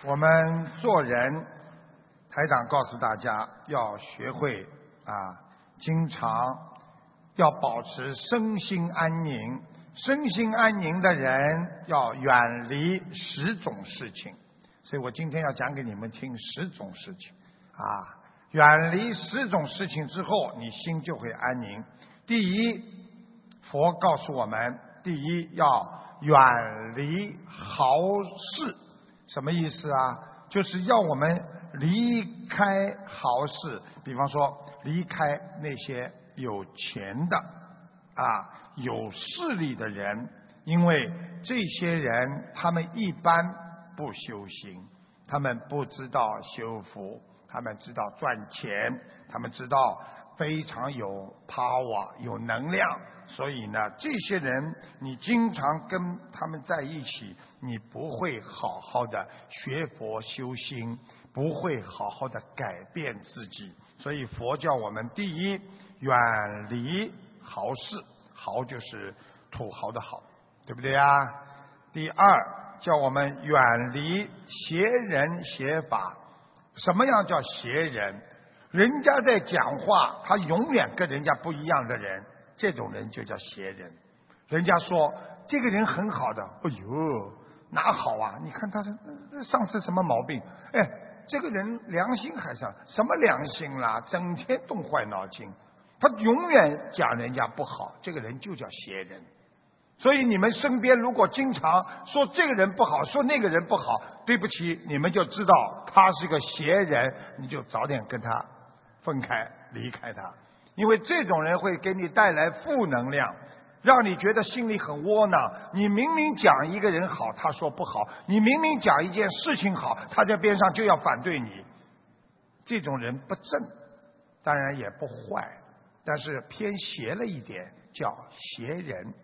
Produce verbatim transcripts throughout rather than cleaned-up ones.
我们做人，台长告诉大家要学会啊，经常要保持身心安宁。身心安宁的人要远离十种事情，所以我今天要讲给你们听十种事情啊。远离十种事情之后，你心就会安宁。第一，佛告诉我们，第一要远离好事。什么意思啊？就是要我们离开好事，比方说离开那些有钱的啊有势力的人，因为这些人他们一般不修行，他们不知道修福，他们知道赚钱，他们知道非常有 power 有能量，所以呢这些人你经常跟他们在一起，你不会好好的学佛修心，不会好好的改变自己。所以佛教我们第一远离豪事，豪就是土豪的豪，对不对啊？第二叫我们远离邪人邪法。什么样叫邪人？人家在讲话，他永远跟人家不一样的人，这种人就叫邪人。人家说这个人很好的，哎呦，哪好啊？你看他上次什么毛病？哎，这个人良心还上什么良心啦？整天动坏脑筋，他永远讲人家不好，这个人就叫邪人。所以你们身边如果经常说这个人不好，说那个人不好，对不起，你们就知道他是个邪人，你就早点跟他分开离开他，因为这种人会给你带来负能量，让你觉得心里很窝囊。你明明讲一个人好，他说不好；你明明讲一件事情好，他在边上就要反对你。这种人不正，当然也不坏，但是偏邪了一点，叫邪人。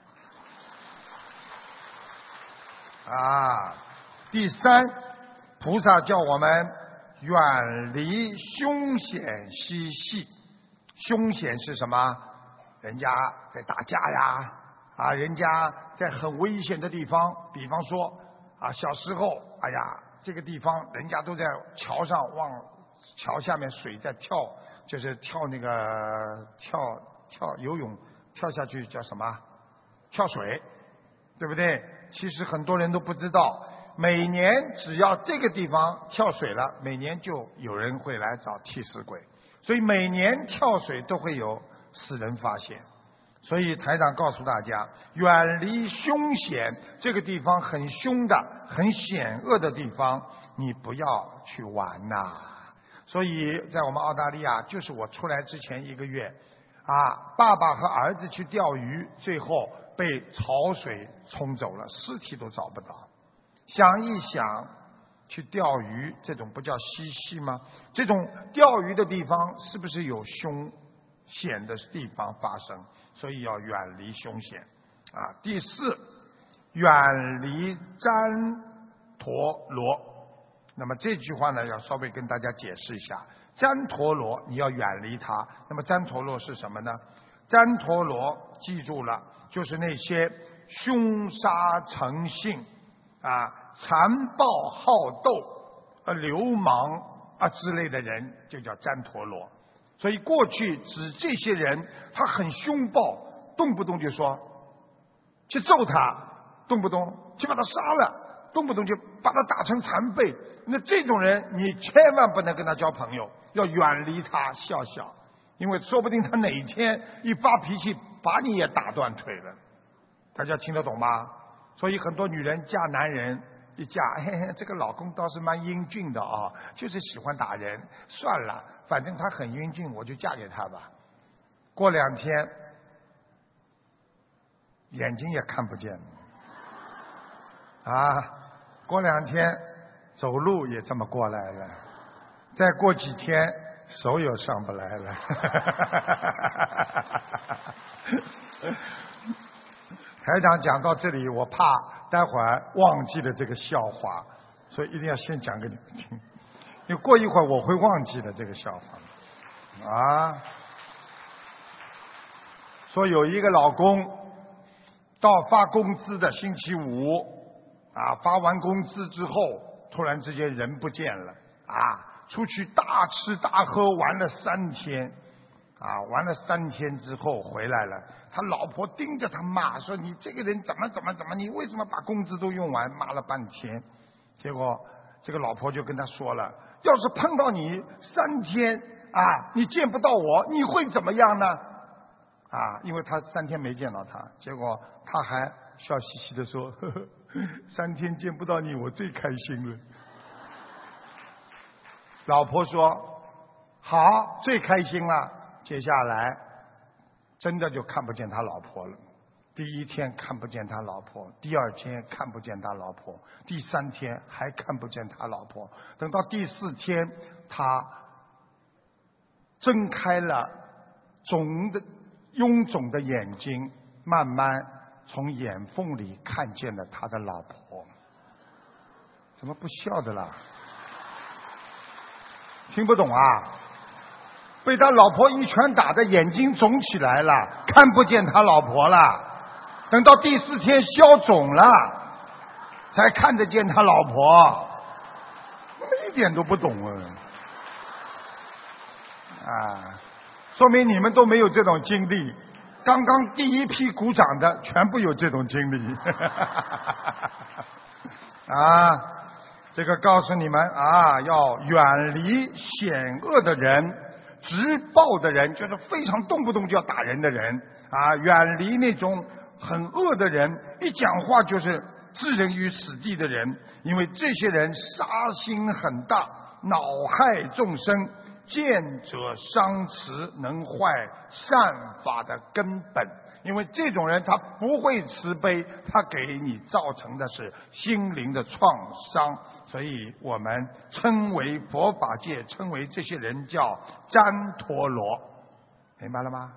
啊，第三，菩萨叫我们远离凶险嬉戏。凶险是什么？人家在打架呀，啊，人家在很危险的地方，比方说啊，小时候，哎呀，这个地方人家都在桥上往桥下面水在跳，就是跳那个跳跳游泳跳下去叫什么？跳水，对不对？其实很多人都不知道，每年只要这个地方跳水了，每年就有人会来找替死鬼，所以每年跳水都会有死人发现。所以台长告诉大家，远离凶险，这个地方很凶的很险恶的地方你不要去玩呐、啊。所以在我们澳大利亚，就是我出来之前一个月啊，爸爸和儿子去钓鱼，最后被潮水冲走了，尸体都找不到。想一想，去钓鱼这种不叫嬉戏吗？这种钓鱼的地方是不是有凶险的地方发生？所以要远离凶险啊。第四，远离旃陀罗。那么这句话呢，要稍微跟大家解释一下。旃陀罗你要远离它。那么旃陀罗是什么呢？旃陀罗记住了，就是那些凶杀成性啊、残暴好斗、呃流氓啊之类的人，就叫旃陀罗。所以过去指这些人，他很凶暴，动不动就说去揍他，动不动就把他杀了，动不动就把他打成残废。那这种人你千万不能跟他交朋友，要远离他，笑笑，因为说不定他哪一天一发脾气把你也打断腿了。大家听得懂吗？所以很多女人嫁男人一嫁，嘿嘿，这个老公倒是蛮英俊的啊，就是喜欢打人，算了，反正他很英俊，我就嫁给他吧。过两天眼睛也看不见了啊，过两天走路也这么过来了，再过几天手也上不来了。台长讲到这里，我怕待会儿忘记了这个笑话，所以一定要先讲给你们听，因为过一会儿我会忘记的这个笑话啊。说有一个老公到发工资的星期五啊，发完工资之后突然之间人不见了啊，出去大吃大喝玩了三天啊，玩了三天之后回来了，他老婆盯着他骂说：“你这个人怎么怎么怎么，你为什么把工资都用完？”骂了半天，结果这个老婆就跟他说了：“要是碰到你三天啊，你见不到我，你会怎么样呢？”啊，因为他三天没见到他，结果他还笑嘻嘻的说：“呵呵，三天见不到你，我最开心了。”老婆说：“好，最开心了。”接下来真的就看不见他老婆了。第一天看不见他老婆，第二天看不见他老婆，第三天还看不见他老婆。等到第四天，他睁开了肿的臃肿的眼睛，慢慢从眼缝里看见了他的老婆。怎么不笑的啦？听不懂啊？被他老婆一拳打的眼睛肿起来了，看不见他老婆了。等到第四天消肿了，才看得见他老婆。一点都不懂啊！啊，说明你们都没有这种经历。刚刚第一批鼓掌的全部有这种经历。啊，这个告诉你们啊，要远离险恶的人。直暴的人，就是非常动不动就要打人的人啊，远离那种很恶的人，一讲话就是置人于死地的人，因为这些人杀心很大，恼害众生，见者伤慈，能坏善法的根本。因为这种人他不会慈悲，他给你造成的是心灵的创伤，所以我们称为佛法界称为这些人叫旃陀罗，明白了吗？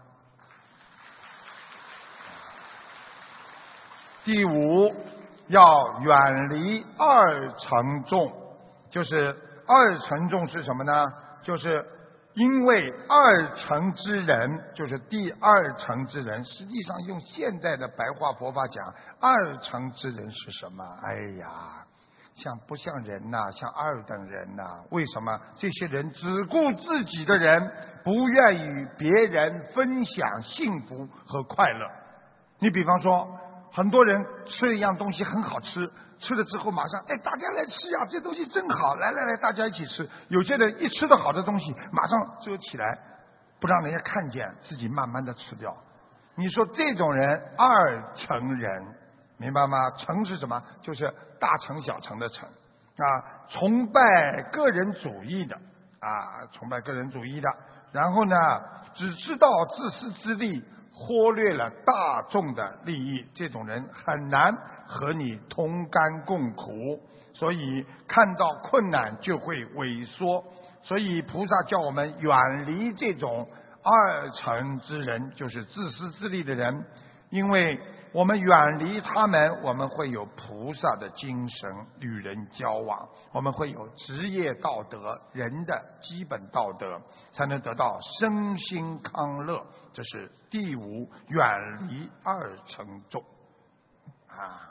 第五，要远离二乘众，就是二乘众是什么呢？就是因为二乘之人，就是第二乘之人，实际上用现在的白话佛法讲，二乘之人是什么？哎呀，像不像人呐、啊？像二等人呐、啊？为什么这些人只顾自己的人，不愿与别人分享幸福和快乐？你比方说，很多人吃一样东西很好吃，吃了之后马上，哎，大家来吃呀，这东西真好，来来来，大家一起吃。有些人一吃的好的东西，马上遮起来，不让人家看见，自己慢慢的吃掉。你说这种人二乘人，明白吗？乘是什么？就是大乘小乘的乘啊，崇拜个人主义的啊，崇拜个人主义的，然后呢，只知道自私自利，忽略了大众的利益，这种人很难和你同甘共苦，所以看到困难就会萎缩。所以菩萨叫我们远离这种二乘之人，就是自私自利的人，因为我们远离他们，我们会有菩萨的精神，与人交往，我们会有职业道德，人的基本道德，才能得到身心康乐。这是第五，远离二乘众啊！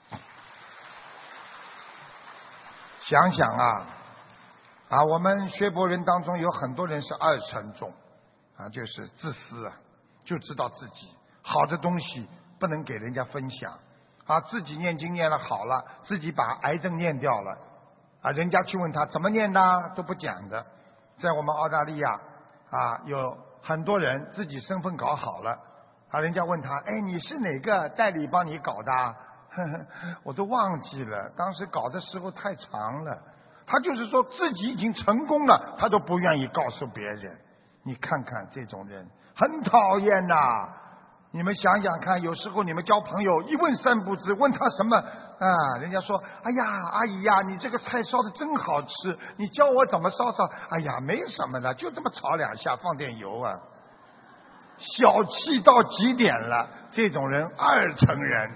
想想啊啊，我们学佛人当中有很多人是二乘众啊，就是自私啊，就知道自己好的东西不能给人家分享啊，自己念经念了好了，自己把癌症念掉了啊，人家去问他怎么念的都不讲的。在我们澳大利亚啊，有很多人自己身份搞好了啊，人家问他，哎，你是哪个代理帮你搞的？呵呵，我都忘记了，当时搞的时候太长了。他就是说自己已经成功了，他都不愿意告诉别人。你看看这种人很讨厌呐！你们想想看，有时候你们交朋友一问三不知，问他什么啊？人家说，哎呀，阿姨呀，你这个菜烧的真好吃，你教我怎么烧烧？哎呀，没什么的，就这么炒两下，放点油啊。小气到极点了，这种人二乘人。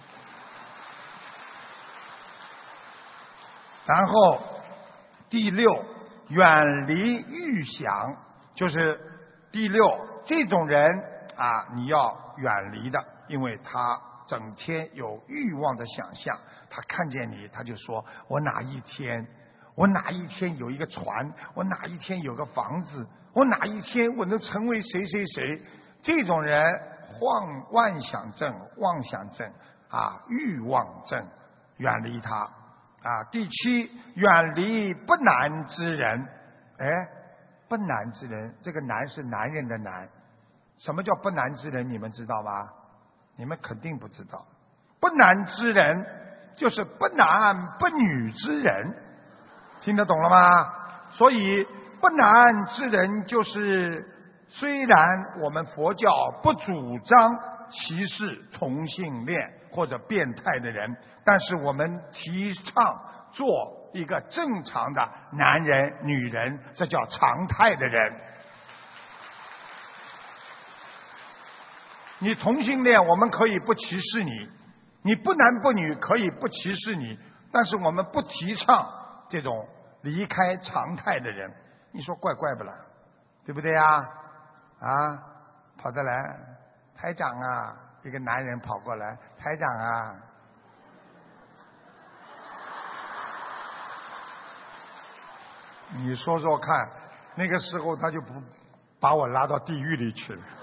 然后第六，远离欲想，就是第六，这种人啊，你要远离的，因为他整天有欲望的想象， 他看见你，他就说我哪一天我哪一天有一个船，我哪一天有个房子，我哪一天我能成为谁谁谁。这种人幻妄想症妄想症啊，欲望症，远离他啊。第七，远离不男之人。哎，不男之人，这个男是男人的男。什么叫不男之人？你们知道吗？你们肯定不知道。不男之人就是不男不女之人，听得懂了吗？所以不男之人就是虽然我们佛教不主张歧视同性恋或者变态的人，但是我们提倡做一个正常的男人女人，这叫常态的人。你同性恋我们可以不歧视你，你不男不女可以不歧视你，但是我们不提倡这种离开常态的人。你说怪怪不啦？对不对呀？啊，跑得来，台长啊，一个男人跑过来，台长啊，你说说看，那个时候他就不把我拉到地狱里去了。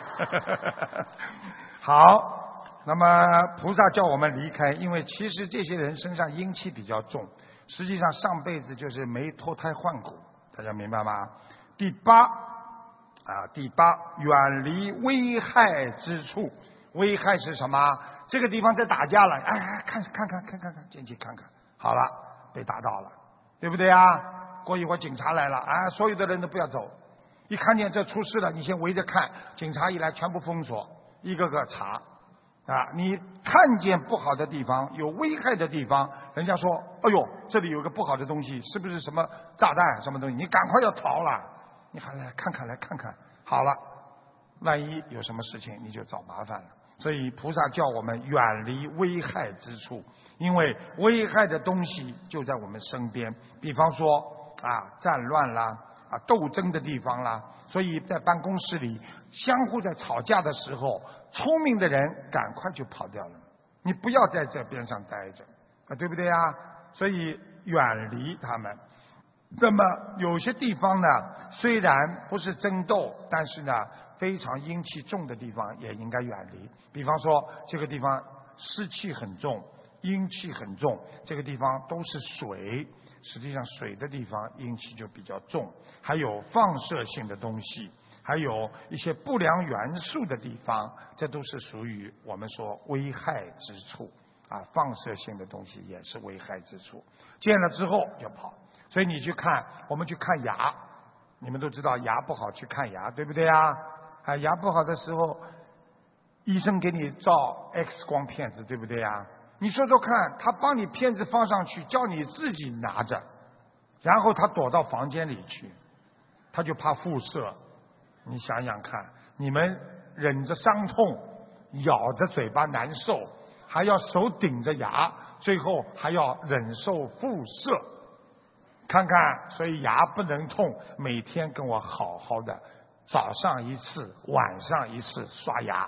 好，那么菩萨叫我们离开，因为其实这些人身上阴气比较重，实际上上辈子就是没脱胎换骨，大家明白吗？第八啊，第八，远离危害之处。危害是什么？这个地方在打架了，哎，看看看看看看，进去看看，好了，被打倒了，对不对啊？过一会儿警察来了，啊，所有的人都不要走，一看见这出事了，你先围着看，警察一来全部封锁，一个个查。啊，你看见不好的地方，有危害的地方，人家说，哎呦，这里有个不好的东西，是不是什么炸弹什么东西？你赶快要逃了，你还来看看来看看，好了，万一有什么事情，你就找麻烦了。所以菩萨叫我们远离危害之处，因为危害的东西就在我们身边。比方说啊，战乱啦，啊，斗争的地方啦，所以在办公室里相互在吵架的时候，聪明的人赶快就跑掉了，你不要在这边上待着，啊，对不对啊？所以远离他们。那么有些地方呢，虽然不是争斗，但是呢，非常阴气重的地方也应该远离。比方说，这个地方湿气很重，阴气很重，这个地方都是水，实际上水的地方阴气就比较重，还有放射性的东西，还有一些不良元素的地方，这都是属于我们说危害之处啊。放射性的东西也是危害之处，见了之后就跑。所以你去看，我们去看牙，你们都知道牙不好去看牙，对不对啊？啊，牙不好的时候，医生给你照 X 光片子，对不对啊？你说说看，他帮你片子放上去，叫你自己拿着，然后他躲到房间里去，他就怕辐射。你想想看，你们忍着伤痛，咬着嘴巴难受，还要手顶着牙，最后还要忍受辐射。看看，所以牙不能痛，每天跟我好好的，早上一次，晚上一次刷牙。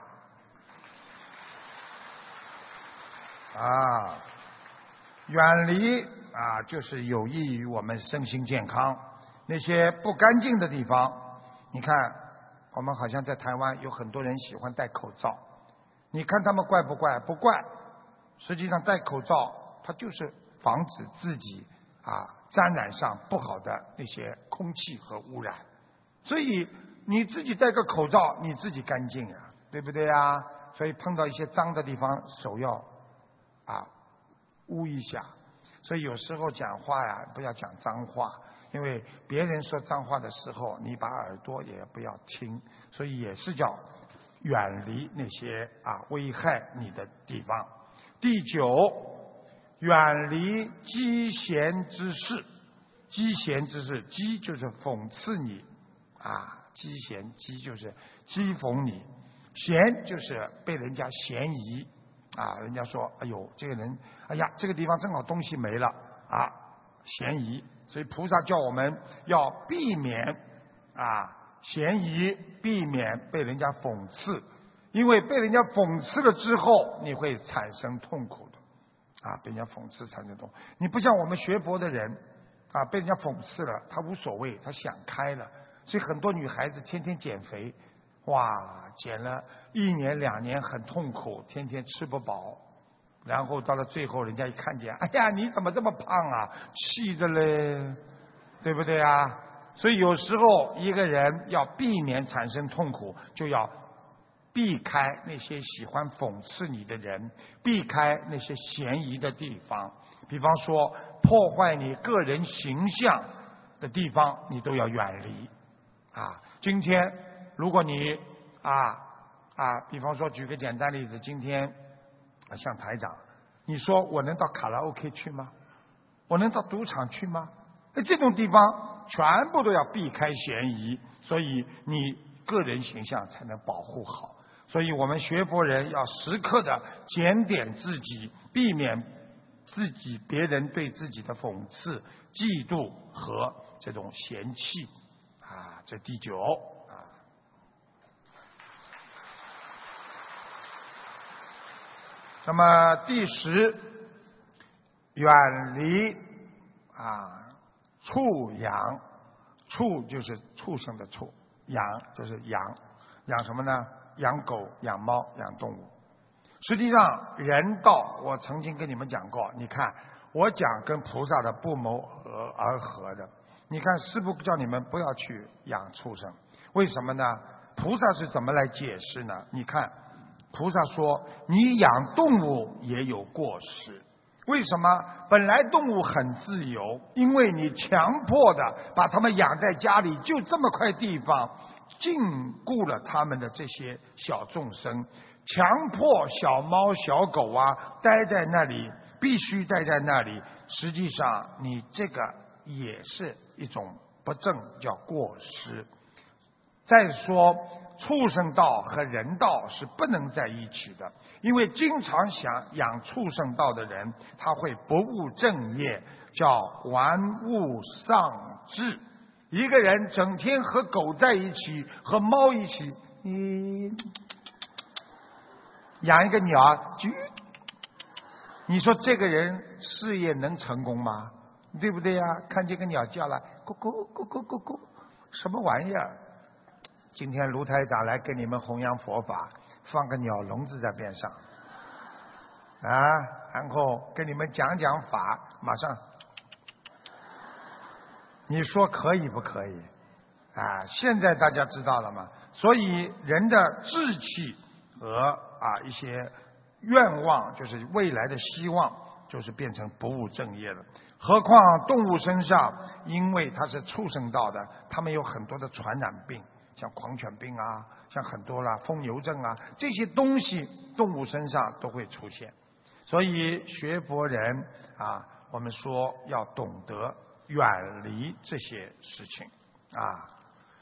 啊，远离啊，就是有益于我们身心健康。那些不干净的地方，你看，我们好像在台湾有很多人喜欢戴口罩，你看他们怪不怪？不怪。实际上戴口罩，它就是防止自己啊沾染上不好的那些空气和污染。所以你自己戴个口罩，你自己干净啊，对不对啊？所以碰到一些脏的地方，手要啊捂一下。所以有时候讲话呀，不要讲脏话，因为别人说脏话的时候，你把耳朵也不要听，所以也是叫远离那些啊危害你的地方。第九，远离讥嫌之事。讥嫌之事，讥就是讽刺你啊，讥嫌讥就是讥讽你，嫌就是被人家嫌疑啊，人家说哎呦这个人，哎呀这个地方正好东西没了啊，嫌疑。所以菩萨叫我们要避免啊嫌疑，避免被人家讽刺，因为被人家讽刺了之后，你会产生痛苦的啊，被人家讽刺才能懂。你不像我们学佛的人啊，被人家讽刺了，他无所谓，他想开了。所以很多女孩子天天减肥，哇，减了一年两年很痛苦，天天吃不饱，然后到了最后，人家一看见，哎呀，你怎么这么胖啊？气的嘞，对不对啊？所以有时候一个人要避免产生痛苦，就要避开那些喜欢讽刺你的人，避开那些嫌疑的地方。比方说，破坏你个人形象的地方，你都要远离。啊，今天如果你啊啊，比方说举个简单例子，今天啊像台长，你说我能到卡拉 OK 去吗？我能到赌场去吗？那这种地方全部都要避开嫌疑，所以你个人形象才能保护好。所以我们学佛人要时刻的检点自己，避免自己别人对自己的讽刺、嫉妒和这种嫌弃。啊，这第九啊。那么第十，远离啊畜养，畜就是畜生的畜，养就是养，养什么呢？养狗、养猫、养动物。实际上，人道我曾经跟你们讲过，你看我讲跟菩萨的不谋而而合的。你看师父叫你们不要去养畜生，为什么呢？菩萨是怎么来解释呢？你看菩萨说你养动物也有过失，为什么？本来动物很自由，因为你强迫的把它们养在家里，就这么块地方，禁锢了他们的这些小众生，强迫小猫小狗啊待在那里，必须待在那里，实际上你这个也是一种不正，叫过失。再说畜生道和人道是不能在一起的，因为经常想养畜生道的人，他会不务正业，叫玩物丧志。一个人整天和狗在一起，和猫一起，你养一个鸟，啾，你说这个人事业能成功吗？对不对呀？看见个鸟叫了，咕咕咕咕咕咕，什么玩意儿？今天卢台长来给你们弘扬佛法，放个鸟笼子在边上，啊，然后跟你们讲讲法，马上，你说可以不可以？啊，现在大家知道了吗？所以人的志气和啊一些愿望，就是未来的希望，就是变成不务正业了。何况动物身上，因为它是畜生道的，它们有很多的传染病，像狂犬病啊，像很多啦疯牛症啊，这些东西动物身上都会出现。所以学佛人啊，我们说要懂得远离这些事情啊。